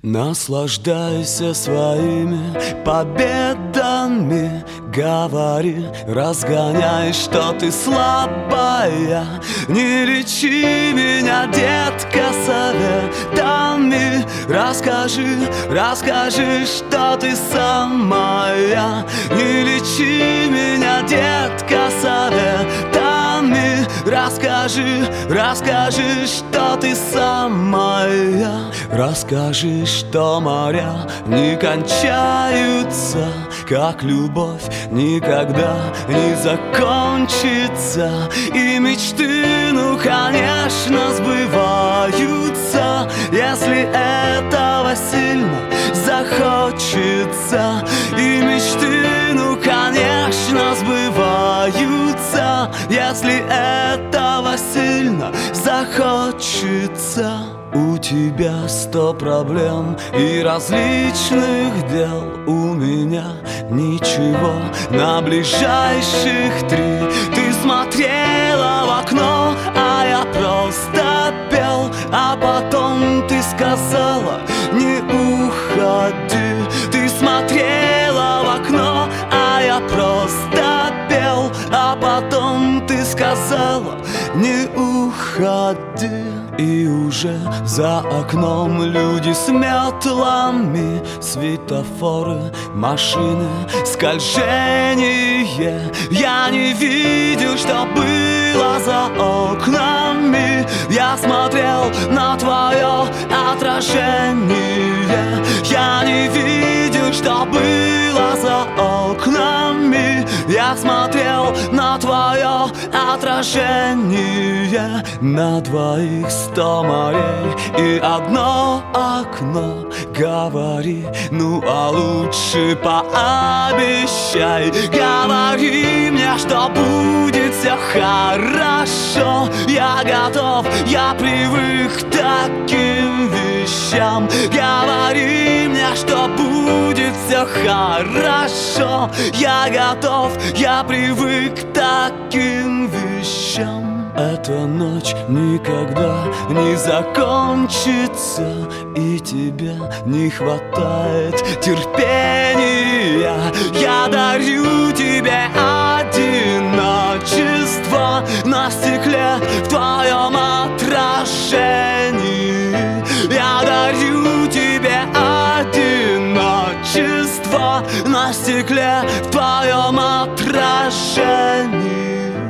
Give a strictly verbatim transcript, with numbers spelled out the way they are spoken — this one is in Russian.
Наслаждайся своими победами, говори, разгоняй, что ты слабая. Не лечи меня, детка, советами. Расскажи, расскажи, что ты самая. Не лечи меня, детка, советами. Расскажи, расскажи, что ты самая. Расскажи, что моря не кончаются, как любовь никогда не закончится. И мечты, ну, конечно, сбываются, если этого сильно захочется. И мечты, ну, конечно, сбываются, если этого сильно захочется. У тебя сто проблем и различных дел, у меня ничего на ближайших три. Ты смотрела в окно, а я просто пел, а потом ты сказала: не уходи. Ты смотрела в окно, а я просто пел, а потом ты сказала: не уходи. И уже за окном люди с метлами, светофоры, машины, скольжение. Я не видел, что было за окнами. Я смотрел на твое отражение. Я не видел, что было за окнами. Я смотрел на твое отражение. На двоих сто морей и одно окно. Говори, ну а лучше пообещай. Говори мне, что будет все хорошо. Я готов, я привык к таким вещам. Говори мне, что будет все хорошо. Я готов, я привык к таким вещам. Эта ночь никогда не закончится, и тебе не хватает терпения. Я дарю тебе одиночество на стекле в твоем отражении. Я дарю тебе одиночество на стекле в твоем отражении.